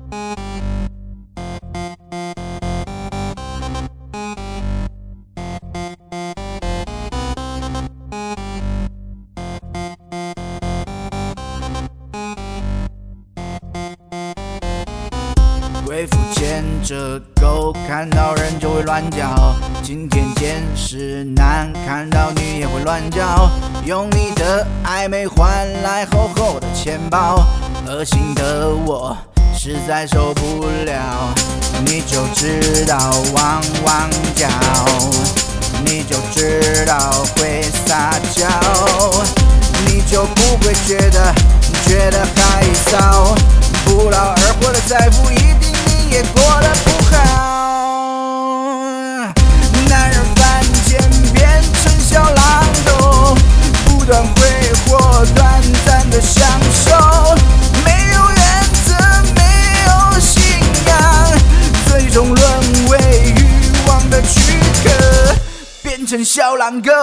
贵妇牵着狗，看到人就会乱叫。今天见识男，看到女也会乱叫。用你的暧昧换来厚厚的钱包，恶心的我实在受不了。你就知道汪汪叫，你就知道会撒娇，你就不会觉得害臊。不劳而获的财富，一定你也过得不好。男人犯贱变成小狼狗，不断挥霍短暂的享受，没有原则，没有信仰，最终沦为欲望的躯壳，变成小狼狗。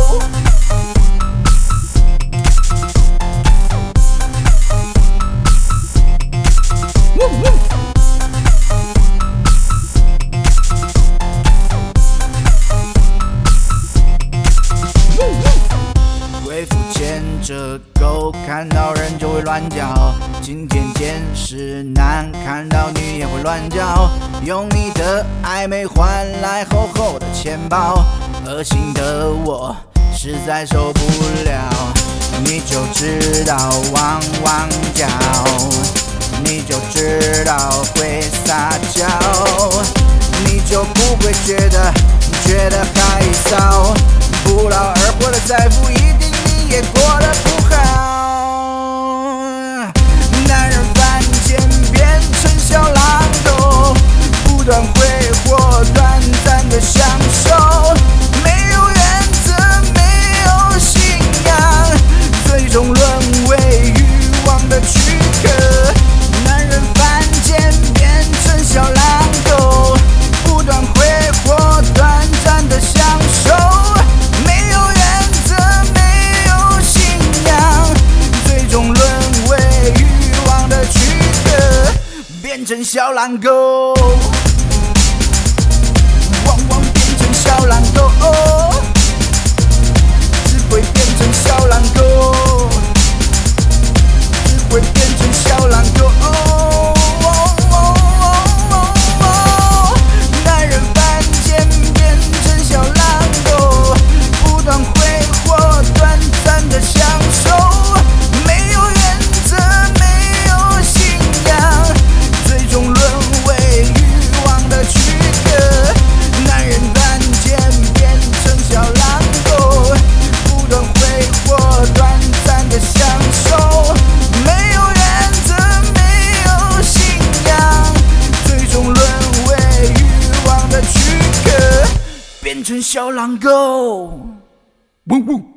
贵妇牵着狗，看到人就会乱叫。今天见识男，看到女也会乱叫。用你的暧昧换来厚厚的钱包，恶心的我实在受不了。你就知道汪汪叫，你就知道会撒娇，你就不会觉得害臊。不劳而获的财富，一定你也过得不好。男人犯贱变成小狼狗，不断挥霍短暂的享受，没有原则，没有信仰，最终沦为欲望的躯壳。男人犯贱变成小狼狗，不断挥霍短暂的享受，没有原则，没有信仰，最终沦为欲望的躯壳，变成小狼狗。往往变成小狼狗，只会变成小狼狗，只会变成小狼狗。男人犯贱变成小狼狗，不断挥霍短暂的享受，没有原则，没有信仰，最终沦为欲望的躯壳。男人犯贱变成小狼狗，不断挥霍短暂的享受，没有原则，没有信仰，最终沦为欲望的躯壳，变成小狼狗。嗡嗡。